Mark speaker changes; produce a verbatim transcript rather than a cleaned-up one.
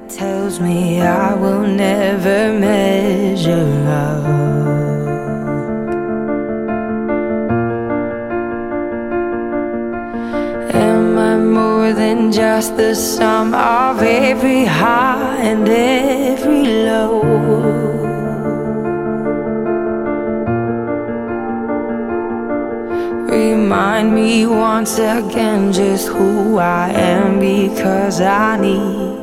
Speaker 1: tells me I will never measure up. Am I more than just the sum of every high and every low? Remind me once again just who I am, because I need